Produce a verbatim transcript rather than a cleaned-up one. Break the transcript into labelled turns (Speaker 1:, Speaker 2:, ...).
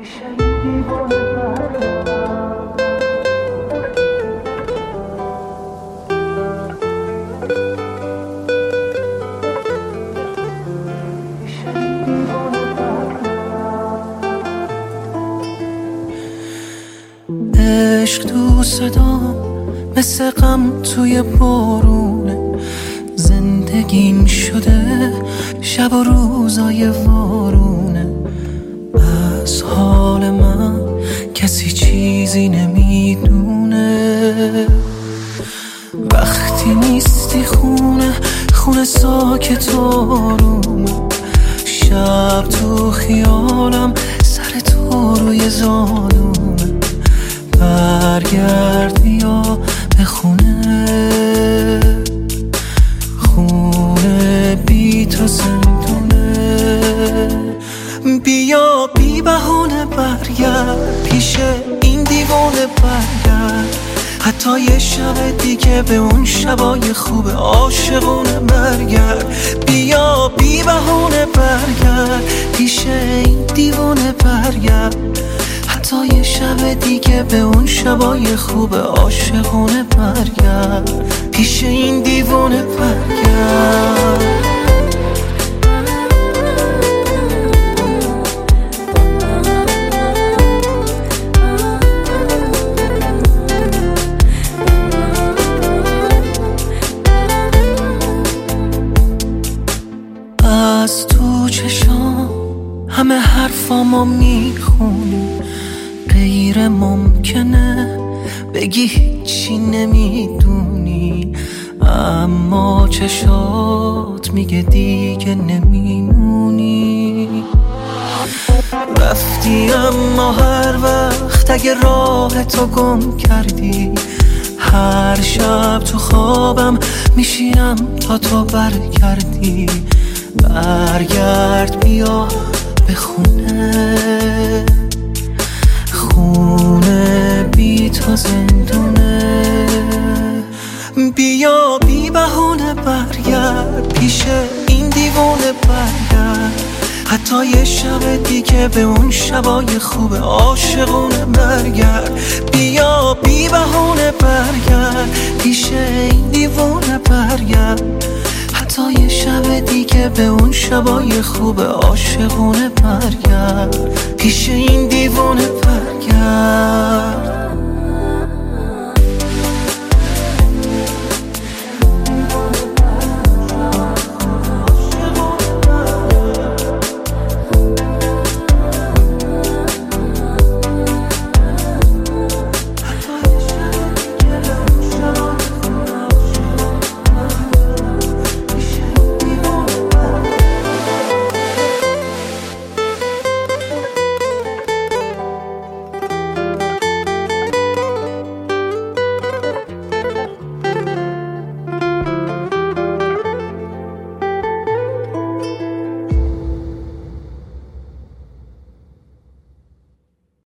Speaker 1: عشق تو صدام مثل غم توی بارونه، زندگیم شده شب و روزای وارونه. از حال من کسی چیزی نمیدونه، وقتی نیستی خونه خونه ساکت آرومه. شب تو خیالم سر تو روی زانومه، برگرد یا به خونه، خونه بی تو زندونه. بیا بی بهونه برگرد پیش این دیوانه برگرد، حتی یه شب دیگه به اون شبای خوب عاشقونه برگرد. بیا بی بهونه برگرد پیش این دیوانه برگرد، حتی یه شب دیگه به اون شبای خوب عاشقونه برگرد، پیش این دیوانه برگرد. از تو چشام همه حرفامو میخونی، غیر ممکنه بگی هیچی نمیدونی، اما چشات میگه دیگه نمیمونی. رفتی اما هر وقت اگه راه تو گم کردی، هر شب تو خوابم میشینم تا تو برگردی. برگرد بیا به خونه، خونه بی تو زندونه. بیا بی بهونه برگرد پیش این دیوانه برگرد، حتی یه شب دیگه به اون شبای خوب عاشقونه برگرد. بیا بی بهونه برگرد پیش این دیوانه برگرد، حتی یه شب دیگه به اون شبای خوب عاشقونه برگرد، پیش این دیوانه برگرد.